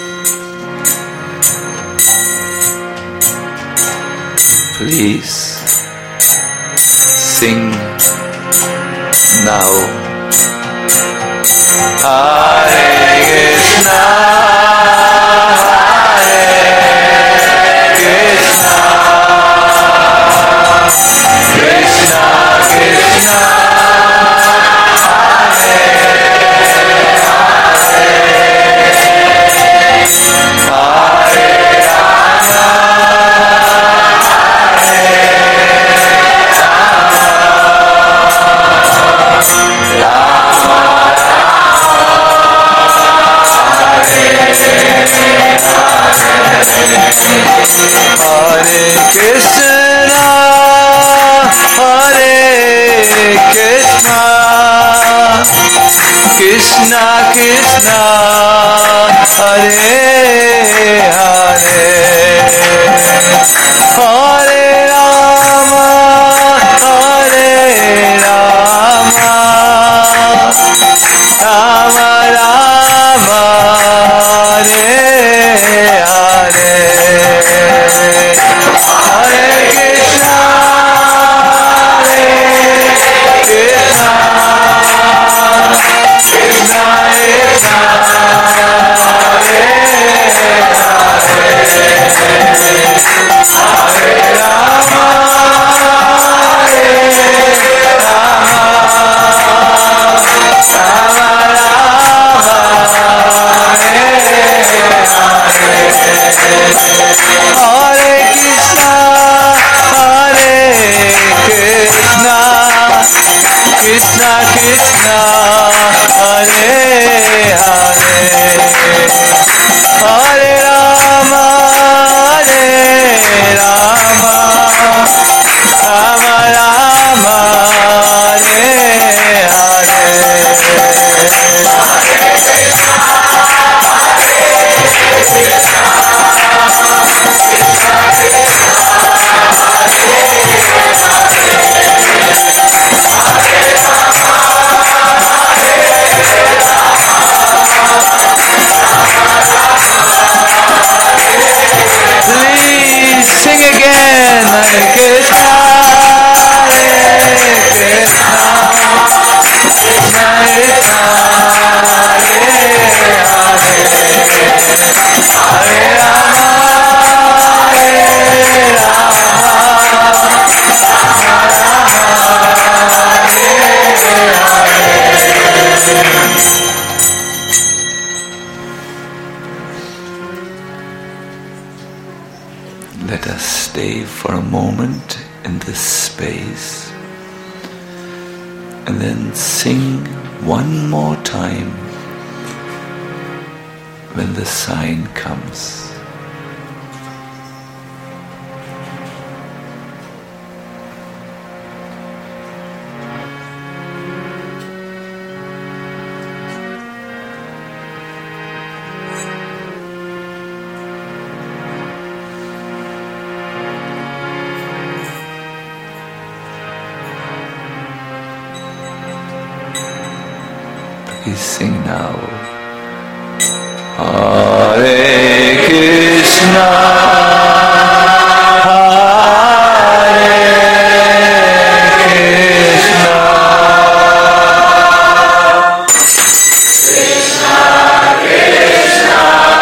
[SPEAKER 2] Please sing now. Hare Krishna, Hare Krishna, Krishna Krishna, Hare Hare, Hare Rama, Hare Krishna Krishna Hare Hare Hare Rama Hare Rama Rama Rama Hare Hare Hare Krishna Hare Krishna Krishna Krishna Hare Hare Hare Rama Hare Rama Rama Rama Hare Hare Krishna Hare Krishna Krishna Krishna Hare Hare Hare Rama Hare Rama Rama Rama Hare Please sing again. Hare Krishna, Hare Krishna, Krishna Krishna, Hare Hare, Hare Rama, Hare Rama,
[SPEAKER 1] Let us stay for a moment in this space and then sing one more time when the sign comes. Please sing now.
[SPEAKER 2] Hare Krishna, Hare Krishna, Krishna Krishna,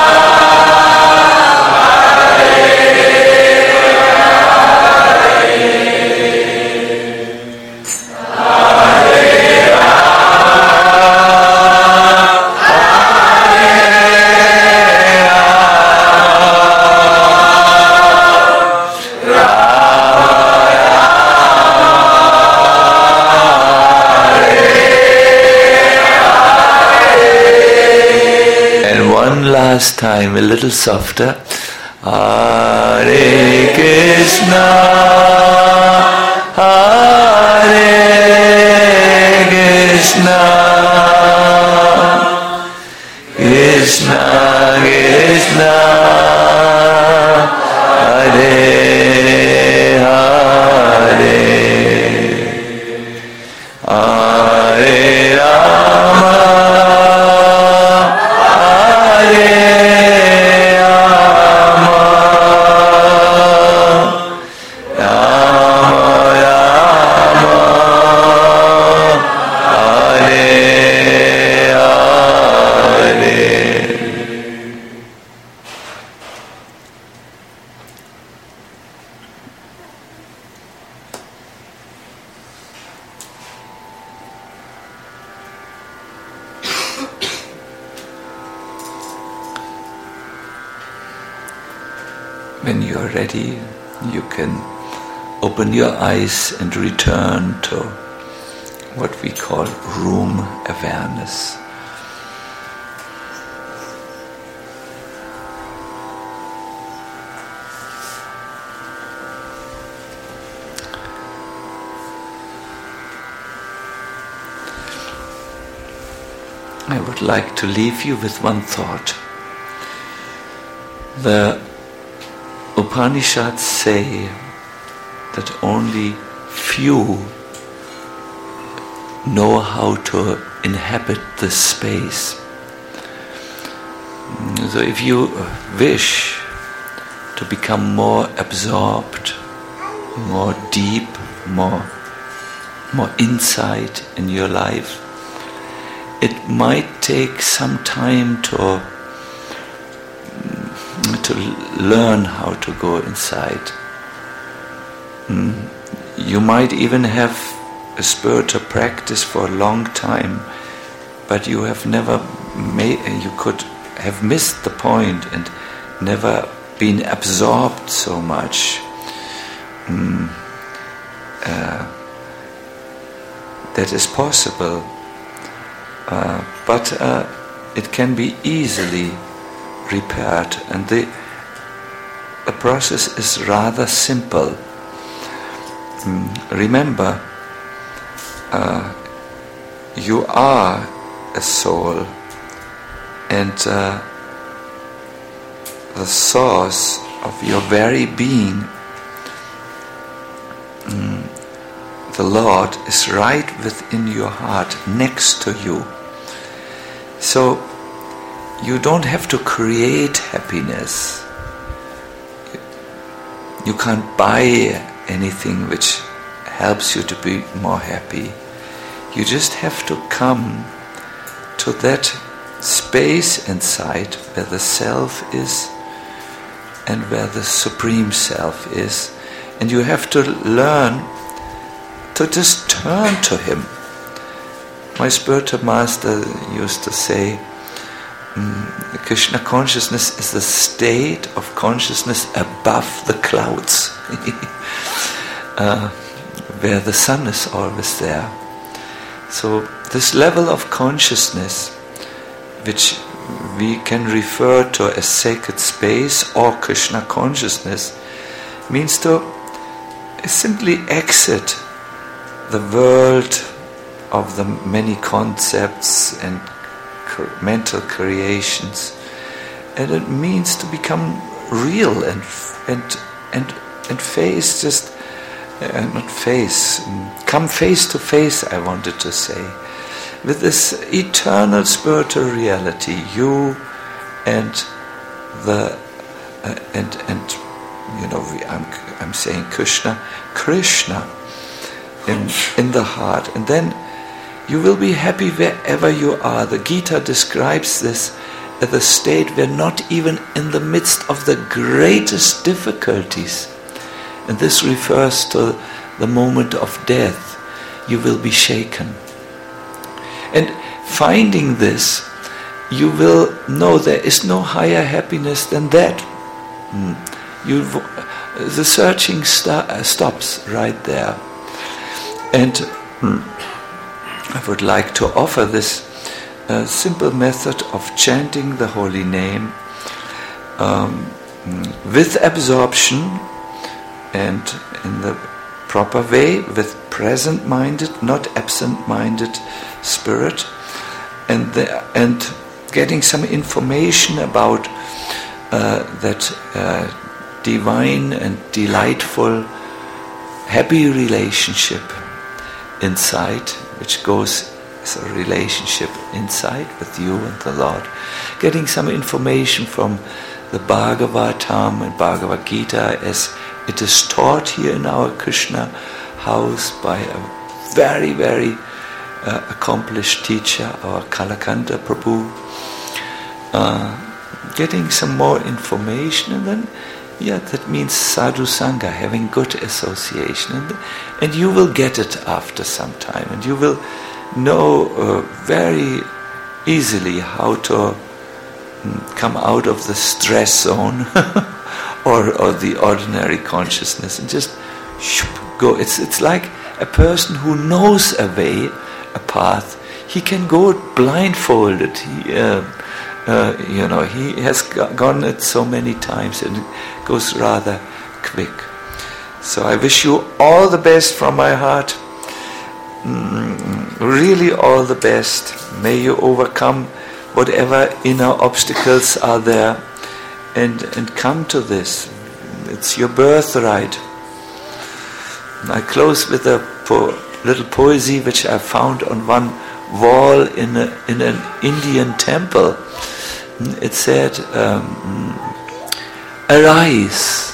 [SPEAKER 1] Last time, a little softer. Hare Krishna, Hare Krishna, Krishna Krishna, Hare Hare, Hare Rama, when you are ready, you can open your eyes and return to what we call room awareness. I would like to leave you with one thought. The Upanishads say that only few know how to inhabit this space. So if you wish to become more absorbed, more deep, more, more insight in your life, it might take some time to to learn how to go inside. You might even have a spiritual practice for a long time, but you have never made, you could have missed the point and never been absorbed so much. Mm, uh, that is possible, uh, but uh, it can be easily repaired, and the, the process is rather simple. Mm, remember, uh, you are a soul, and uh, the source of your very being, mm, the Lord, is right within your heart, next to you. So you don't have to create happiness. You can't buy anything which helps you to be more happy. You just have to come to that space inside where the self is and where the Supreme Self is. And you have to learn to just turn to Him. My spiritual master used to say, um, Krishna consciousness is the state of consciousness above the clouds, uh, where the sun is always there. So this level of consciousness, which we can refer to as sacred space or Krishna consciousness, means to simply exit the world of the many concepts and mental creations, and it means to become real and and and and face just uh, not face come face to face, I wanted to say, with this eternal spiritual reality, you and the uh, and and you know we, I'm I'm saying Krishna Krishna in in the heart, and then you will be happy wherever you are. The Gita describes this as a state where not even in the midst of the greatest difficulties, and this refers to the moment of death, you will be shaken. And finding this, you will know there is no higher happiness than that. Mm. You, the searching st- stops right there. And mm, I would like to offer this uh, simple method of chanting the holy name um, with absorption and in the proper way, with present-minded, not absent-minded spirit, and the, and getting some information about uh, that uh, divine and delightful, happy relationship inside, which goes as a relationship inside with you and the Lord. Getting some information from the Bhagavatam and Bhagavad Gita as it is taught here in our Krishna house by a very, very uh, accomplished teacher, our Kalakanta Prabhu. Uh, getting some more information, and then, yeah, that means sadhu sangha, having good association, and, and you will get it after some time, and you will know uh, very easily how to mm, come out of the stress zone or, or the ordinary consciousness and just shoop, go. It's it's like a person who knows a way, a path. He can go blindfolded. He, uh, uh, you know, he has g- gone it so many times, and it goes rather quick. So I wish you all the best from my heart. mm, really all the best. May you overcome whatever inner obstacles are there and, and come to this. It's your birthright. I close with a po- little poesy which I found on one wall in, a, in an Indian temple. It said, um, "Arise,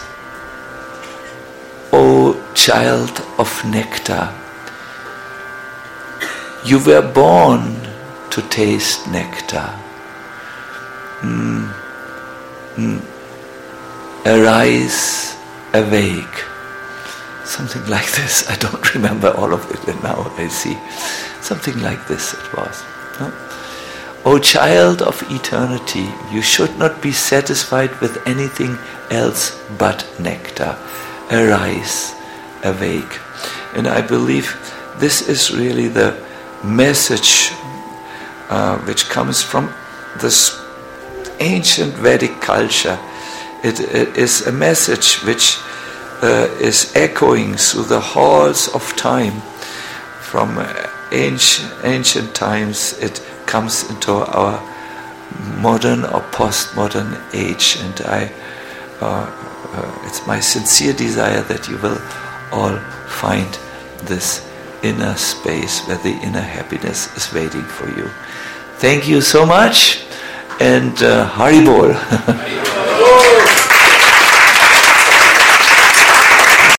[SPEAKER 1] O child of nectar. You were born to taste nectar. Mm. Mm. Arise, awake." Something like this. I don't remember all of it, and now I see. Something like this it was. No? O child of eternity, you should not be satisfied with anything else but nectar. Arise, awake. And I believe this is really the message uh, which comes from this ancient Vedic culture. It, it is a message which uh, is echoing through the halls of time. From uh, ancient, ancient times, it comes into our modern or postmodern age, and I, uh, uh, it's my sincere desire that you will all find this inner space where the inner happiness is waiting for you. Thank you so much, and uh, Haribol.